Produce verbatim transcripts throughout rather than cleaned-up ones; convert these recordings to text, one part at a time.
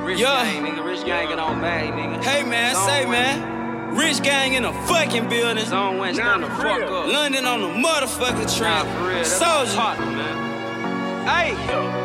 Rich Yeah. gang, nigga. Rich gang get on bag, nigga. Hey man, Zone say one. man. Rich gang in a fucking building. Zone one, stand the fuck up. London on the motherfucking Nah, track. for real. That's Soldier. my partner, man. Hey,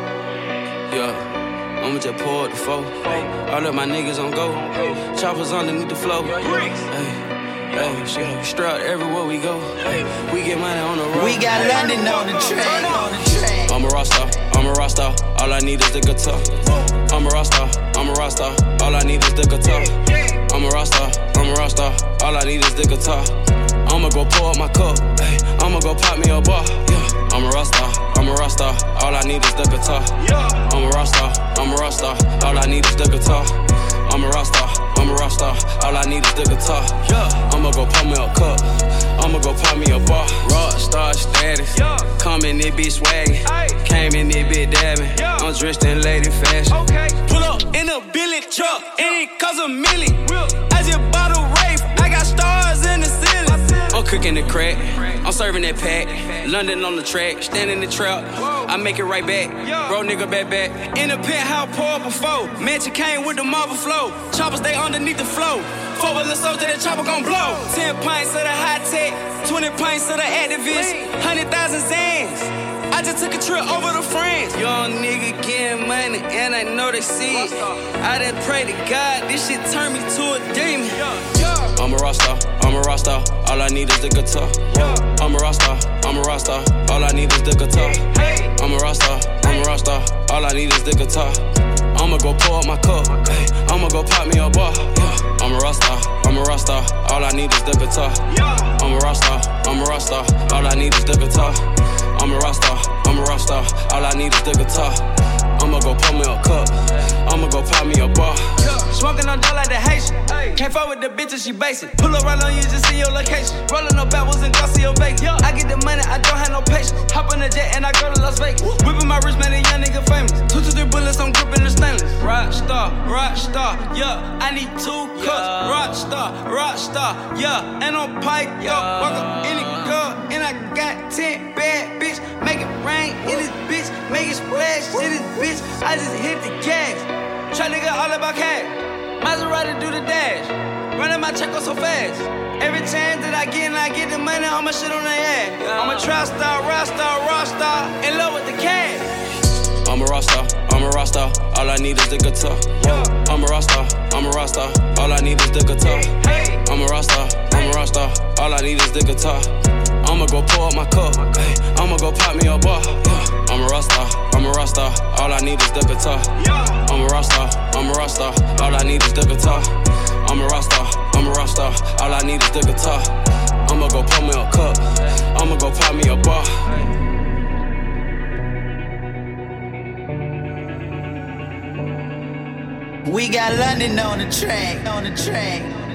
Yeah, I'ma just pour it the four. All of my niggas on go. Choppers underneath the floor. bricks. Hey, hey, shit. Strapped everywhere we go. Hey, we get money on the road. We got London on the track, on the track. I'm a rockstar, I'm a rockstar. All I need is the guitar. I'm a rockstar, I'm a rockstar. All I need is the guitar. I'm a rockstar, I'm a rockstar. All I need is the guitar. I'ma go pour up my cup. Ay, I'ma go pop me a bar. Yeah. I'm a rockstar, I'm a rockstar. All I need is the guitar. I'm a rockstar, I'm a rockstar. All I need is the guitar. I'm a rockstar, I'm a rockstar. All I need is the guitar. Yeah. I'ma go pop me a cup. I'ma go pop me a bar. Rockstar status. Yeah. Come in this bitch swaggin'. Ay. Came in this bitch dabbing. Yeah. I'm dressed in lady fashion. Okay. Pull up in a Billy truck, and it cost a million. Real. I just bought a Wraith, I got stars in the ceiling. I'm cooking the crack, I'm serving that pack. London on the track, stand in the trap. I make it right back, bro nigga back back. In the penthouse pour before, mansion came with the marble flow. Choppers they underneath the flow. Four wheeler soldier, that chopper gon' blow. Ten pints of the high tech, twenty pints of the activist, hundred thousand zans. I just took a trip over to France. Young nigga getting money, and I know they see it. I done pray to God, this shit turned me to a demon. I'm a rockstar, I'm a rockstar. All I need is the guitar. I'm a rockstar, I'm a rockstar. All I need is the guitar. I'm a rockstar, I'm a rockstar. All I need is the guitar. I'ma go pour up my cup. Ay, I'ma go pop me a bar. Yeah. I'm a rockstar, I'm a rockstar. All I need is the guitar. I'm a rockstar, I'm a rockstar. All I need is the guitar. I'm a rockstar, I'm a rockstar. All I need is the guitar. I'ma go pop me a cup. I'ma go pop me a bar. Smoking on dough like the Haitian. Can't fuck with the bitches, she basic. Pull up right on you, just see your location. Rolling up backwards and glossy your bacon. I get the money, I don't have no patience. Hop on the jet and I go to Las Vegas. Whipping my wrist, man, a young nigga famous. Two to three bullets, I'm gripping the stainless. Rockstar, rockstar, yeah. I need two cups. Rockstar, rockstar, yeah. And I'm piped up, walk up in the club, and I got ten bad bitch. Make it rain in this bitch, make it splash in this bitch. I just hit the gas. Try nigga all about cash. Maserati do the dash. Running my check up so fast. Every chance that I get and I get the money, I'ma shit on their ass. I'm a trap star, rock star, rock star, in love with the cash. I'm a rockstar, I'm a rockstar. All I need is the guitar. I'm a rockstar, I'm a rockstar. All I need is the guitar. I'm a rockstar, I'm a rockstar. All I need is the guitar. I'ma go pour up my cup. Ay, I'ma go pop me a bar. Yeah. I'm a rockstar, I'm a rockstar. All I need is the guitar. I'm a rockstar, I'm a rockstar. All I need is the guitar. I'm a rockstar, I'm a rockstar. All I need is the guitar. I'ma go pop me a cup. I'ma go pop me a bar. We got London on the track, on the track.